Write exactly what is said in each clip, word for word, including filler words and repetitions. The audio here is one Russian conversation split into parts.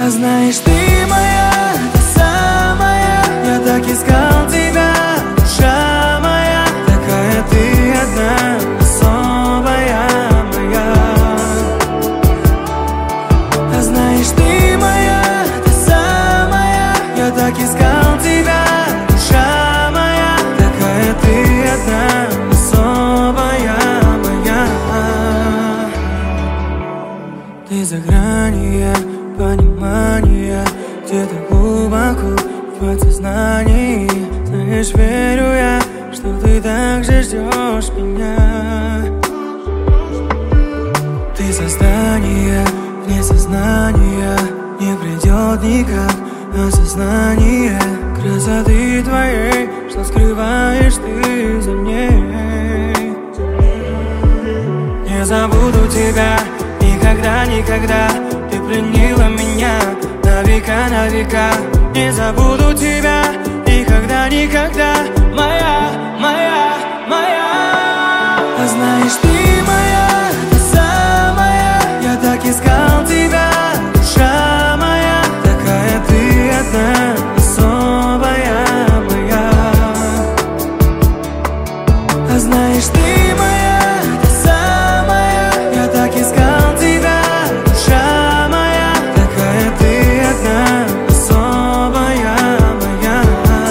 А знаешь, ты моя, та самая. Я так искал тебя, душа моя. Такая ты одна, особая моя. А знаешь, ты моя, та самая. Я так искал тебя, душа моя. Такая ты одна, особая моя. Ты за гранью понимания, где-то глубоко в подсознании. Знаешь, верю я, что ты так же ждешь меня. Ты создание, вне сознания. Не придет никак осознание красоты твоей, что скрываешь ты за ней. Не забуду тебя никогда, никогда. Ты пленила меня на века, на века. Не забуду тебя никогда, никогда. Моя, моя, моя. А знаешь, ты моя, та самая. Я так искал тебя, душа моя. Такая ты одна, особая моя. А знаешь, ты моя, та самая. Я так искал тебя, душа моя. Такая ты одна, особая моя.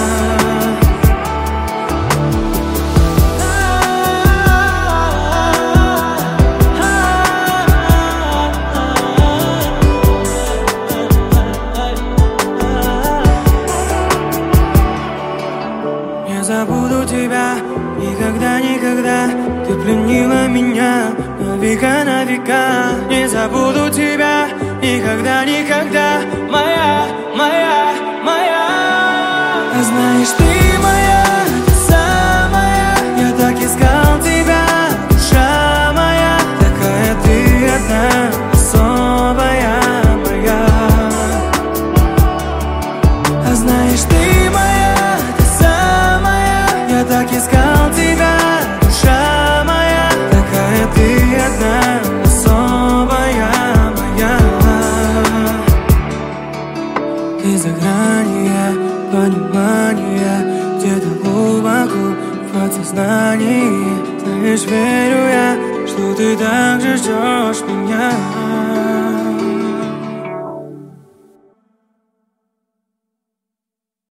Не забуду тебя никогда, никогда. Ты пленила меня на века, на века. Не забуду тебя никогда, никогда. Моя, моя, моя. А знаешь, ты моя, та самая. Я так искал тебя, душа моя. Такая ты одна, особая моя. А знаешь, ты моя, та самая. Я так искал тебя, душа моя. Такая ты одна, особая моя. Ты за гранью понимания, где-то глубоко в подсознании. Знаешь, верю я, что ты так же ждешь меня.